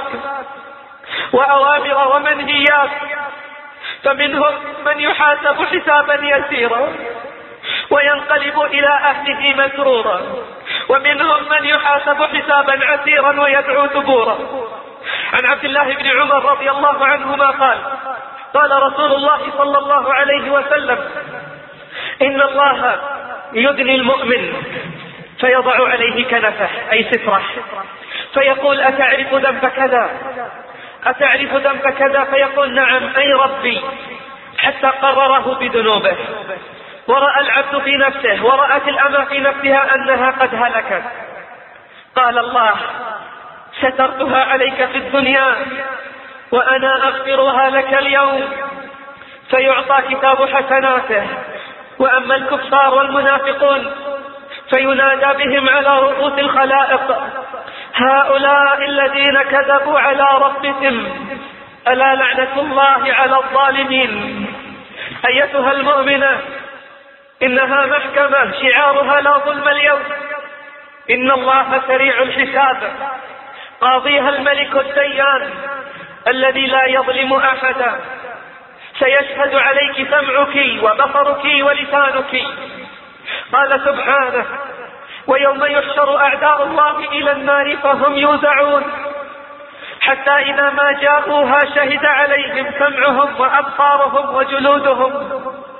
وأوامر ومنهيات، فمنهم من يحاسب حسابا يسيرا وينقلب إلى أهله مسرورا، ومنهم من يحاسب حسابا عسيرا ويدعو ثبورا. عن عبد الله بن عمر رضي الله عنهما قال: قال رسول الله صلى الله عليه وسلم: إن الله يدني المؤمن فيضع عليه كنفه أي ستره، فيقول: أتعرف ذنب كذا؟ أتعرف ذنب كذا؟ فيقول: نعم أي ربي، حتى قرره بذنوبه. ورأى العبد في نفسه ورأت الأمة في نفسها أنها قد هلكت، قال الله: سترتها عليك في الدنيا وأنا أغفرها لك اليوم. فيعطى كتاب حسناته. وأما الكفار والمنافقون فينادى بهم على رؤوس الخلائق: هؤلاء الذين كذبوا على ربهم، ألا لعنة الله على الظالمين. أيتها المؤمنة، إنها محكمة شعارها لا ظلم اليوم. إن الله سريع الحساب، قاضيها الملك الديان الذي لا يظلم أحدا. سيشهد عليك سمعك وبصرك ولسانك. قال سبحانه: ويوم يحشر أعداء الله إلى النار فهم يوزعون، حتى إذا ما جاءوها شهد عليهم سمعهم وأبصارهم وجلودهم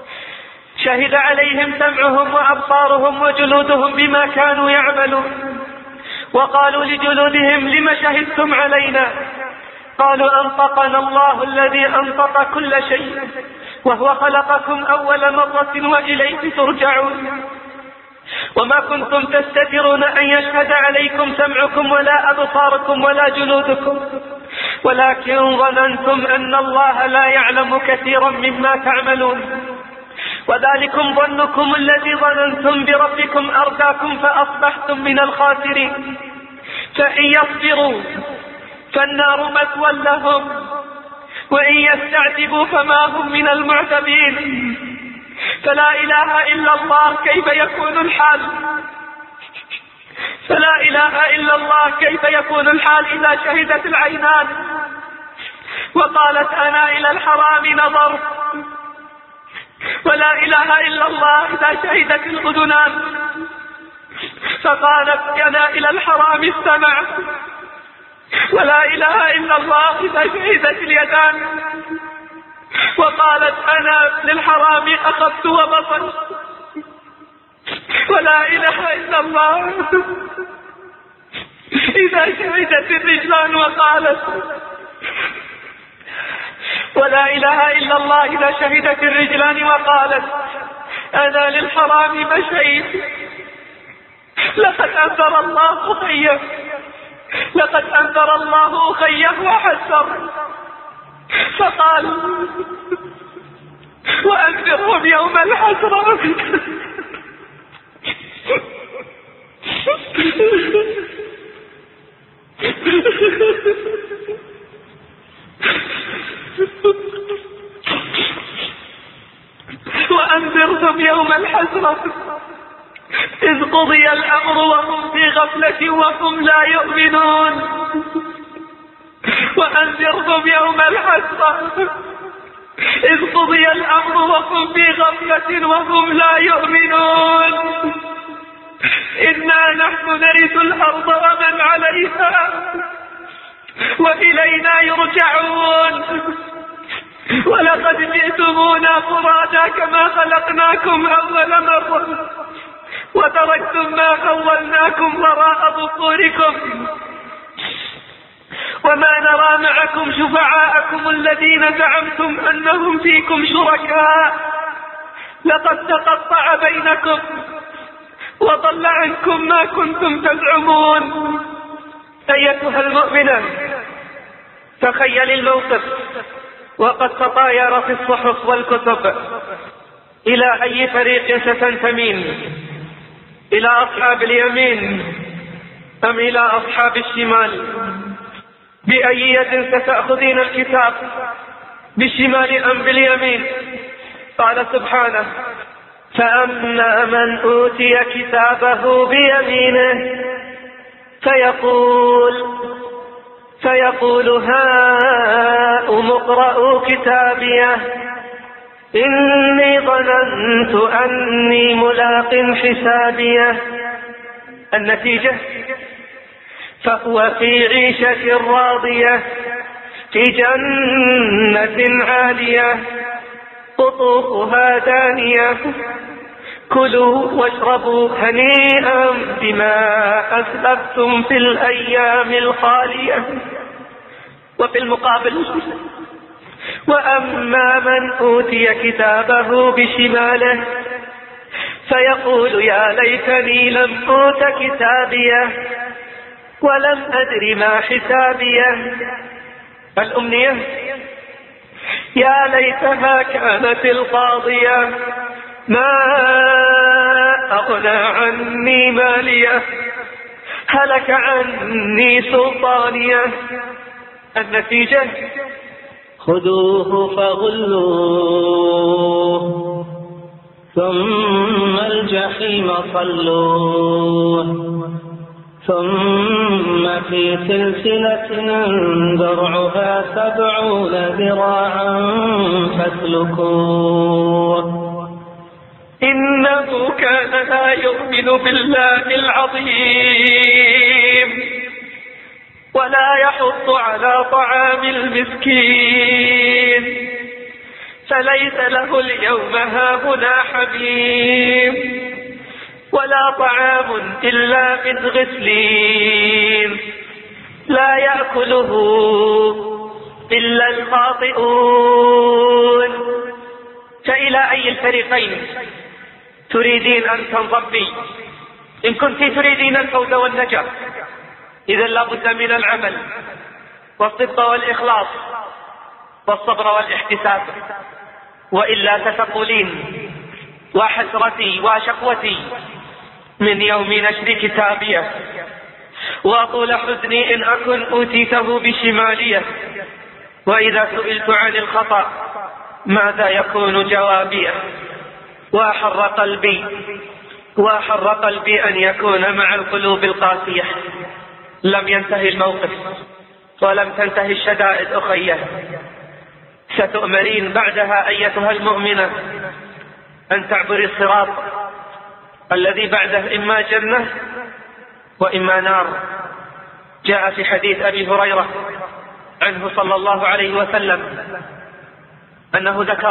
شهد عليهم سمعهم وأبصارهم وجلودهم بما كانوا يعملون. وقالوا لجلودهم: لم شهدتم علينا؟ قالوا: أنطقنا الله الذي أنطق كل شيء، وهو خلقكم أول مرة وإليه ترجعون. وما كنتم تستترون أن يشهد عليكم سمعكم ولا أبصاركم ولا جلودكم، ولكن ظننتم أن الله لا يعلم كثيرا مما تعملون. وذلكم ظنكم الذي ظننتم بربكم أرداكم فأصبحتم من الخاسرين. فإن يصبروا فالنار مثوى لهم، وإن يستعتبوا فما هم من المعتبين. فلا إله إلا الله، كيف يكون الحال؟ فلا إله إلا الله، كيف يكون الحال إذا شهدت العينان وقالت: أنا إلى الحرام نظرت؟ ولا إله إلا الله إذا شهدت الأذنان فقالت: أنا إلى الحرام استمعت؟ ولا إله إلا الله إذا شهدت اليدان وقالت: أنا للحرام أخذت وبطنت؟ ولا إله إلا الله إذا شهدت الرجلان وقالت ولا إله إلا الله إذا شهدت الرجلان وقالت: أنا للحرام مشيت. لقد أنذر الله أخيه لقد أنذر الله أخيه وحذر، فقال: وأنذرهم يوم الحسرة. وأنذرهم يوم الحسرة إذ قضي الأمر وهم في غفلة وهم لا يؤمنون. وأنذرهم يوم الحسرة إذ قضي الأمر وهم في غفلة وهم لا يؤمنون. إنا نحن نرث الأرض ومن عليها وإلينا يرجعون. ولقد جئتمونا فرادا كما خلقناكم أول مرة وتركتم ما خولناكم وراء ظهوركم وما نرى معكم شفعاءكم الذين زعمتم أنهم فيكم شركاء. لقد تقطع بينكم وضل عنكم ما كنتم تزعمون. أيتها المؤمنة، تخيل الموقف وقد تطاير في الصحف والكتب. إلى أي فريق ستنتمين؟ إلى أصحاب اليمين أم إلى أصحاب الشمال؟ بأي يد ستأخذين الكتاب؟ بالشمال أم باليمين؟ قال سبحانه: فأما من أوتي كتابه بيمينه فيقول فيقول هاؤم اقرءوا كتابيه إني ظننت أني ملاق حسابيه. النتيجة: فهو في عيشة راضية في جنة عالية قطوفها دانية كلوا واشربوا هنيئا بما أسلفتم في الأيام الخالية. وفي المقابل: وأما من أوتي كتابه بشماله فيقول يا ليتني لم أوت كتابيه ولم أدر ما حسابيه. الأمنية: يا ليتها كانت القاضية ما أغنى عني ماليه هلك عني سلطانيه. النتيجة: خذوه فغلوه ثم الجحيم صلوه ثم في سلسلة ذرعها سبعون ذراعا فاسلكوه إنه كان لا يؤمن بالله العظيم ولا يحض على طعام المسكين فليس له اليوم هاهنا حميم ولا طعام إلا من غسلين لا يأكله إلا الخاطئون. فإلى أي الفريقين تريدين أن تنضبي؟ إن كنت تريدين الفوز والنجاة إذا لابد من العمل والصدق والإخلاص والصبر والاحتساب، وإلا ستقولين وحسرتي وشقوتي من يوم نشر كتابيه وطول حزني إن أكن أوتيته بشماليه وإذا سئلت عن الخطأ ماذا يكون جوابي؟ وأحر قلبي وأحر قلبي أن يكون مع القلوب القاسية. لم ينتهي الموقف ولم تنتهي الشدائد أخيه، ستؤمرين بعدها أيتها المؤمنة أن تعبري الصراط الذي بعده إما جنة وإما نار. جاء في حديث أبي هريرة عنه صلى الله عليه وسلم أنه ذكر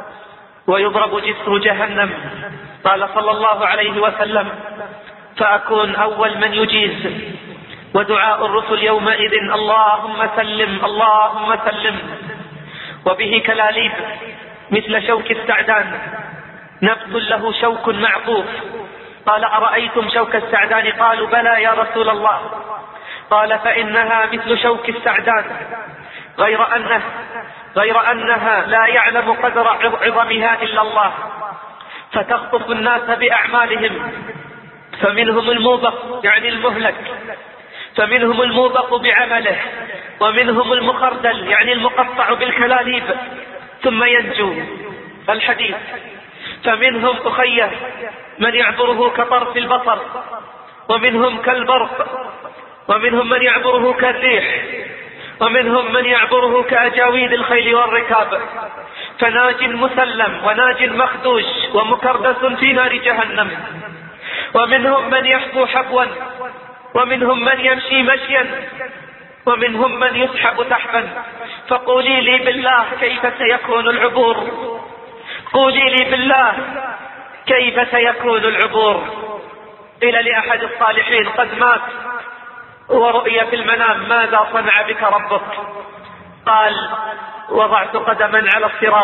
ويضرب جسر جهنم، قال صلى الله عليه وسلم فأكون أول من يجيز، ودعاء الرسل يومئذ اللهم سلم اللهم سلم، وبه كلاليب مثل شوك السعدان نبت له شوك معطوف. قال أرأيتم شوك السعدان؟ قالوا بلى يا رسول الله. قال فإنها مثل شوك السعدان غير أنه غير أنها لا يعلم قدر عظمها إلا الله، فتخطف الناس بأعمالهم، فمنهم الموبق يعني المهلك، فمنهم الموبق بعمله، ومنهم المخردل يعني المقطع بالكلاليب ثم ينجو. الحديث: فمنهم أخيه من يعبره كطرف البصر، ومنهم كالبرق، ومنهم من يعبره كالريح، ومنهم من يعبره كأجاويد الخيل والركاب، فناج مسلم وناج مخدوش ومكردس في نار جهنم. ومنهم من يحبو حبوا، ومنهم من يمشي مشيا، ومنهم من يسحب سحبا. فقولي لي بالله كيف سيكون العبور؟ قولي لي بالله كيف سيكون العبور؟ قيل لأحد الصالحين قد مات ورؤي في المنام ماذا صنع بك ربك؟ قال وضعت قدما على الصراط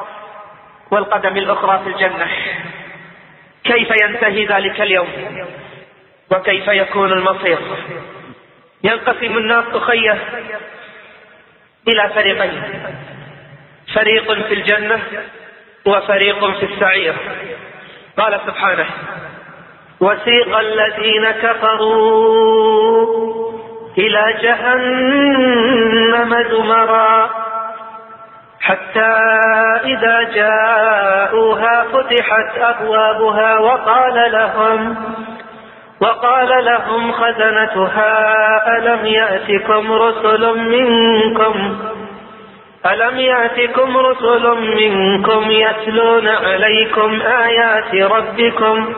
والقدم الأخرى في الجنة. كيف ينتهي ذلك اليوم وكيف يكون المصير؟ ينقسم الناس أخيه إلى فريقين، فريق في الجنة وفريق في السعير. قال سبحانه وسيق الذين كفروا إلى جهنم زمرا حتى إذا جاءوها فتحت أبوابها وقال لهم وقال لهم خزنتها ألم يأتكم رسل منكم ألم يأتكم رسل منكم يتلون عليكم آيات ربكم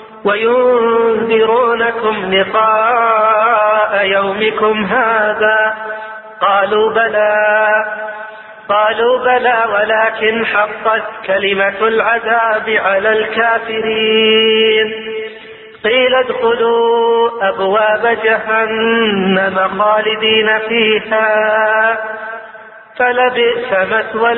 وينذرونكم لقاء يومكم هذا؟ قالوا بلى قالوا بلى ولكن حقت كلمة العذاب على الكافرين. قيل ادخلوا أبواب جهنم خالدين فيها فلبئس مثوى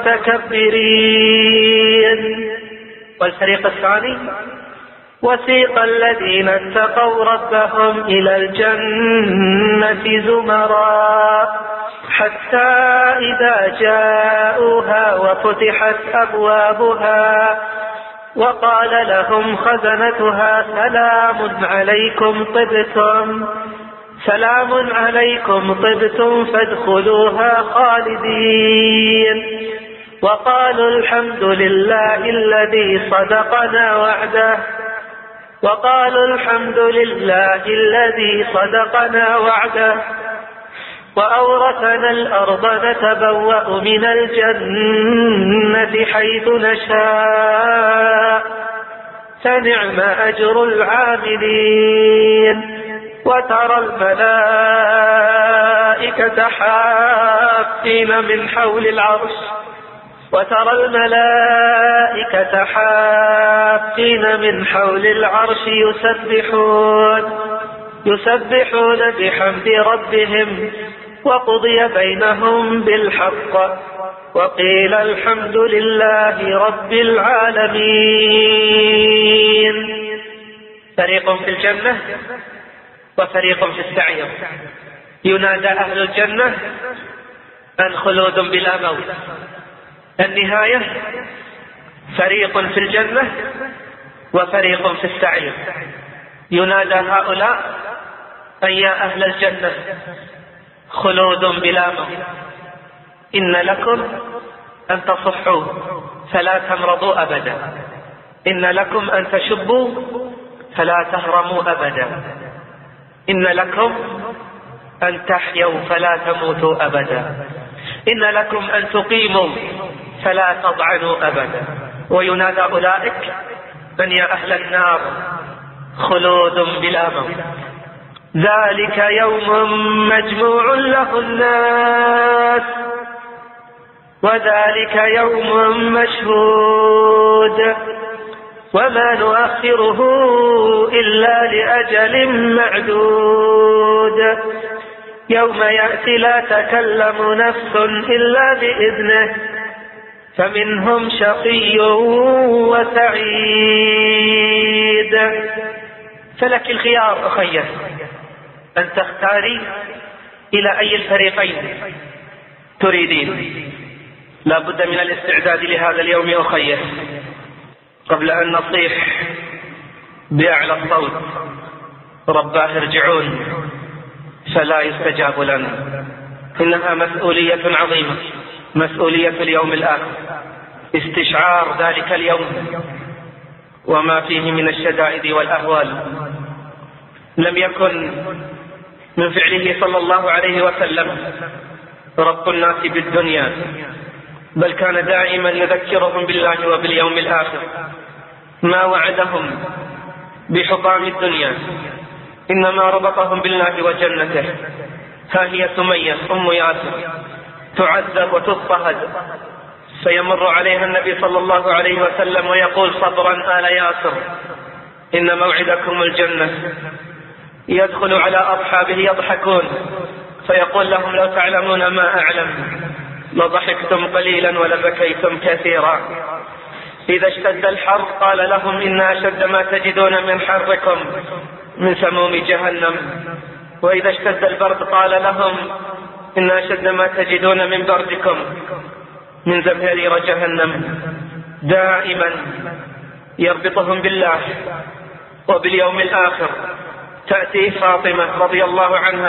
المتكبرين. والفريق الثاني: وسيق الذين اتقوا ربهم إلى الجنة زمرا حتى إذا جاءوها وفتحت أبوابها وقال لهم خزنتها سلام عليكم طبتم سلام عليكم طبتم فادخلوها خالدين. وقالوا الحمد لله الذي صدقنا وعده وقالوا الحمد لله الذي صدقنا وعده وأورثنا الأرض نتبوأ من الجنة حيث نشاء فنعم أجر العاملين. وترى الملائكة حافين من حول العرش وترى الملائكة حافين من حول العرش يسبحون يسبحون بحمد ربهم وقضي بينهم بالحق وقيل الحمد لله رب العالمين. فريق في الجنة وفريق في السعير. ينادى أهل الجنة أن خلود بلا موت. النهاية: فريق في الجنة وفريق في السعير. ينادى هؤلاء أن يا أهل الجنة خلود بلا موت، إن لكم أن تصحوا فلا تمرضوا أبدا، إن لكم أن تشبوا فلا تهرموا أبدا، إن لكم أن تحيوا فلا تموتوا أبدا، إن لكم أن تقيموا فلا تضعنوا أبدا. وينادى أولئك من يا أهل النار خلود بلا موت، ذلك يوم مجموع له الناس وذلك يوم مشهود وما نؤخره إلا لأجل معدود يوم يأتي لا تكلم نفس إلا بإذنه فمنهم شقي وسعيد. فلك الخيار أخي أن تختاري إلى أي الفريقين تريدين. لا بد من الاستعداد لهذا اليوم أخي قبل أن نصيح بأعلى الصوت رباه ارجعون فلا يستجاب لنا. إنها مسؤولية عظيمة، مسؤولية اليوم الآخر، استشعار ذلك اليوم وما فيه من الشدائد والأهوال. لم يكن من فعله صلى الله عليه وسلم رب الناس بالدنيا، بل كان دائما يذكرهم بالله وباليوم الآخر. ما وعدهم بحطام الدنيا، إنما ربطهم بالله وجنته. ها هي سمية أم ياسر تعذب وتضطهد، فيمر عليها النبي صلى الله عليه وسلم ويقول صبرا آل ياسر إن موعدكم الجنة. يدخل على أصحابه يضحكون فيقول لهم لو تعلمون ما أعلم لضحكتم قليلا ولبكيتم كثيرا. إذا اشتد الحر قال لهم إن أشد ما تجدون من حركم من سموم جهنم، وإذا اشتد البرد قال لهم إن أشد ما تجدون من بردكم من زمهرير جهنم. دائما يربطهم بالله وباليوم الآخر. تأتي فاطمة رضي الله عنها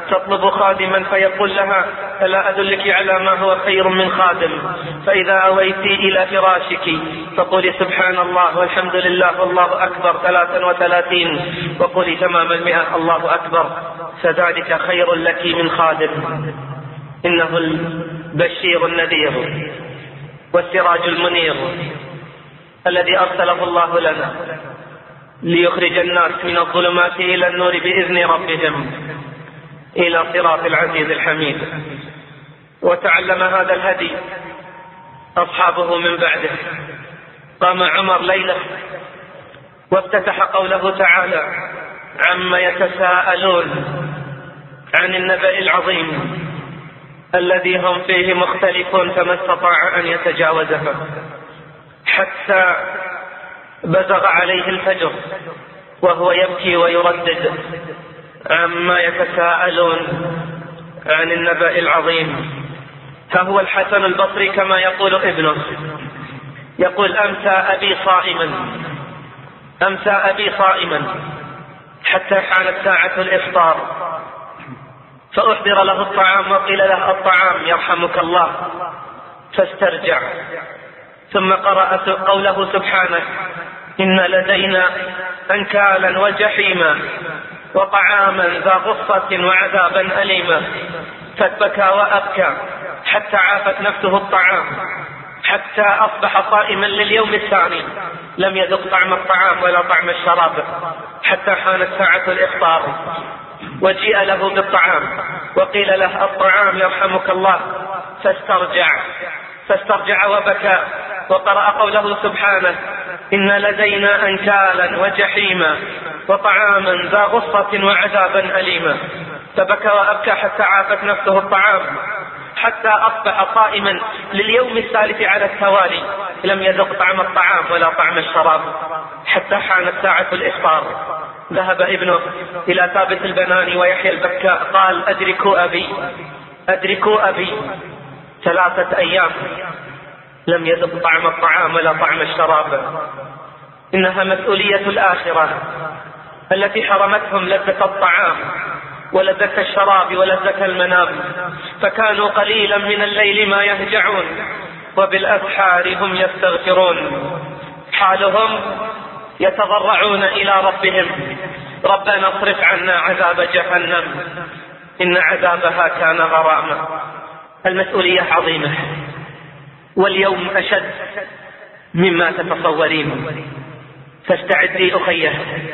تطلب خادما فيقول لها ألا أدلك على ما هو خير من خادم؟ فإذا أويتي إلى فراشك فقولي سبحان الله والحمد لله والله أكبر ثلاثا وثلاثين، وقولي تمام المئة الله أكبر، فذلك خير لك من خادم. إنه البشير النذير والسراج المنير الذي أرسله الله لنا ليخرج الناس من الظلمات إلى النور بإذن ربهم إلى صراط العزيز الحميد. وتعلم هذا الهدي أصحابه من بعده. قام عمر ليلة وافتتح قوله تعالى عما يتساءلون عن النبأ العظيم الذي هم فيه مختلفون، فما استطاع أن يتجاوزها حتى بزغ عليه الفجر وهو يبكي ويردد عما يتساءلون عن النبأ العظيم. فهو الحسن البصري كما يقول ابنه، يقول أمسى أبي صائما أمسى أبي صائما حتى حانت ساعة الإفطار، فأحضر له الطعام وقيل له الطعام يرحمك الله، فاسترجع، ثم قرأ قوله سبحانه إن لدينا أنكالا وجحيما وطعاما ذا غصة وعذابا أليما، فبكى وأبكى حتى عافت نفسه الطعام، حتى أصبح صائما لليوم الثاني لم يذق طعم الطعام ولا طعم الشراب، حتى حانت ساعة الإفطار وجيء له بالطعام وقيل له الطعام يرحمك الله، فاسترجع فاسترجع وبكى، وقرأ قوله سبحانه إن لدينا أنكالا وجحيما وطعاما ذا غصة وعذابا أليما، فبكى وأبكى حتى عافت نفسه الطعام، حتى أصبح صائما لليوم الثالث على التوالي لم يذق طعم الطعام ولا طعم الشراب، حتى حانت ساعة الإفطار. ذهب ابنه إلى ثابت البناني ويحيى البكاء قال أدركوا أبي أدركوا أبي ثلاثة أيام لم يذق طعم الطعام ولا طعم الشراب. إنها مسؤولية الآخرة التي حرمتهم لذة الطعام ولذة الشراب ولذة المنام، فكانوا قليلا من الليل ما يهجعون وبالأسحار هم يستغفرون. حالهم يتضرعون إلى ربهم ربنا اصرف عنا عذاب جهنم إن عذابها كان غراما. المسؤولية عظيمة، واليوم أشد مما تتصورين، فاستعدي أخيه،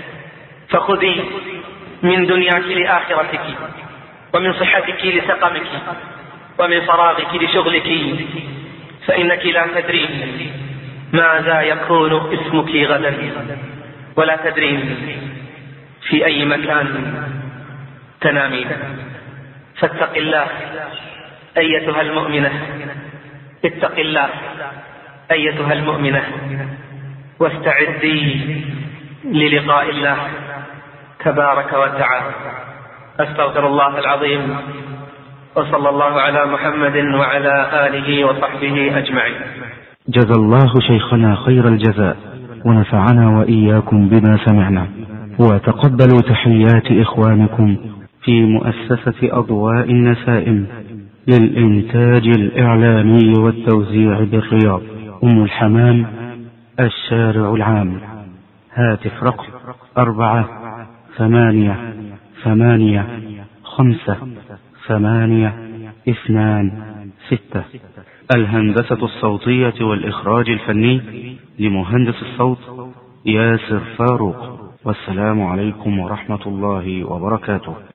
فخذي من دنياك لآخرتك، ومن صحتك لسقمك، ومن فراغك لشغلك، فإنك لا تدرين ماذا يكون اسمك غدا، ولا تدرين في أي مكان تنامين. فاتق الله أيتها المؤمنة، اتق الله أيتها المؤمنة، واستعدي للقاء الله تبارك وتعالى. أستغفر الله العظيم، وصلى الله على محمد وعلى آله وصحبه أجمعين. جزا الله شيخنا خير الجزاء، ونفعنا وإياكم بما سمعنا، وتقبلوا تحيات إخوانكم في مؤسسة أضواء النسائم للإنتاج الإعلامي والتوزيع بالرياض، أم الحمام، الشارع العام. هاتف رقم أربعة ثمانية ثمانية خمسة ثمانية اثنان ستة. الهندسة الصوتية والإخراج الفني لمهندس الصوت ياسر فاروق. والسلام عليكم ورحمة الله وبركاته.